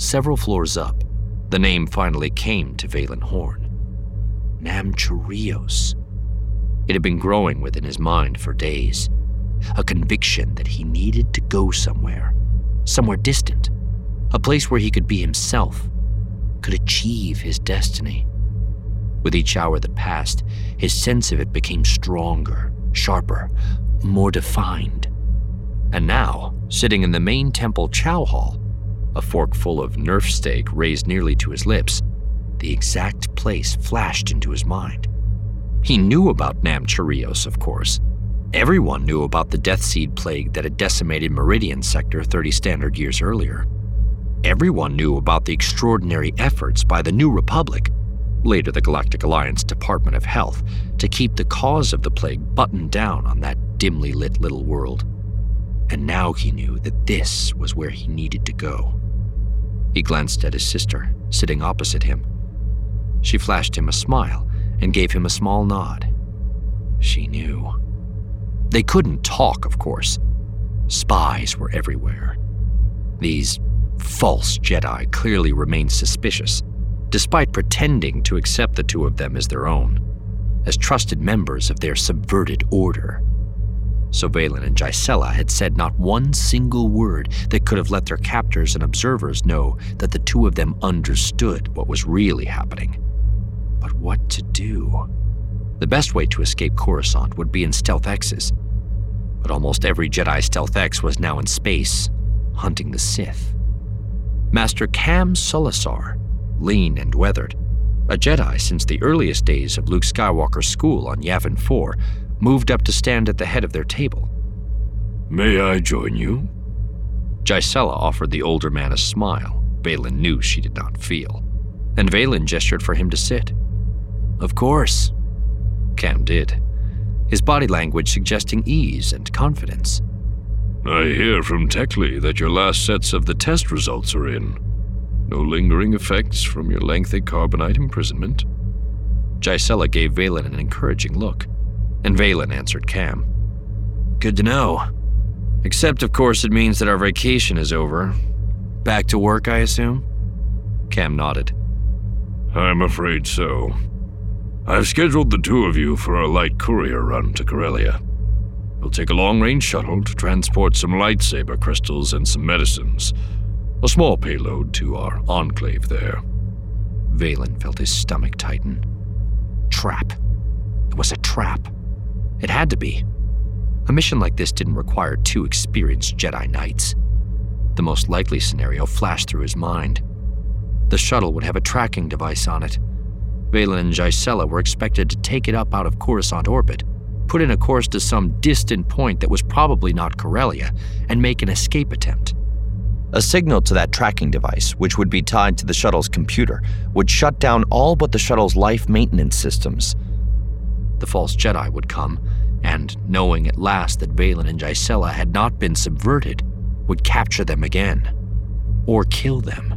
Several floors up, the name finally came to Valen Horn. Nam Chirios. It had been growing within his mind for days, a conviction that he needed to go somewhere distant, a place where he could be himself, could achieve his destiny. With each hour that passed, his sense of it became stronger, sharper, more defined. And now, sitting in the main temple chow hall, a fork full of nerf steak raised nearly to his lips, the exact place flashed into his mind. He knew about Nam Chirios, of course. Everyone knew about the Death Seed plague that had decimated Meridian Sector 30 standard years earlier. Everyone knew about the extraordinary efforts by the New Republic, later the Galactic Alliance Department of Health, to keep the cause of the plague buttoned down on that dimly lit little world. And now he knew that this was where he needed to go. He glanced at his sister, sitting opposite him. She flashed him a smile and gave him a small nod. She knew. They couldn't talk, of course. Spies were everywhere. These false Jedi clearly remained suspicious, despite pretending to accept the two of them as their own, as trusted members of their subverted order. So Valen and Gisela had said not one single word that could have let their captors and observers know that the two of them understood what was really happening. But what to do? The best way to escape Coruscant would be in Stealth X's. But almost every Jedi Stealth X was now in space, hunting the Sith. Master Cam Sulisar, lean and weathered, a Jedi since the earliest days of Luke Skywalker's school on Yavin 4, moved up to stand at the head of their table. "May I join you?" Gisela offered the older man a smile Valen knew she did not feel, and Valen gestured for him to sit. "Of course." Cam did, his body language suggesting ease and confidence. "I hear from Techley that your last sets of the test results are in. No lingering effects from your lengthy carbonite imprisonment." Gisela gave Valen an encouraging look, and Valen answered Cam. "Good to know. Except, of course, it means that our vacation is over. Back to work, I assume?" Cam nodded. "I'm afraid so. I've scheduled the two of you for a light courier run to Corellia. We'll take a long-range shuttle to transport some lightsaber crystals and some medicines. A small payload to our enclave there." Valen felt his stomach tighten. Trap. It was a trap. It had to be. A mission like this didn't require two experienced Jedi Knights. The most likely scenario flashed through his mind. The shuttle would have a tracking device on it. Valen and Gisela were expected to take it up out of Coruscant orbit, put in a course to some distant point that was probably not Corellia, and make an escape attempt. A signal to that tracking device, which would be tied to the shuttle's computer, would shut down all but the shuttle's life maintenance systems. The false Jedi would come, and, knowing at last that Valen and Gisela had not been subverted, would capture them again, or kill them.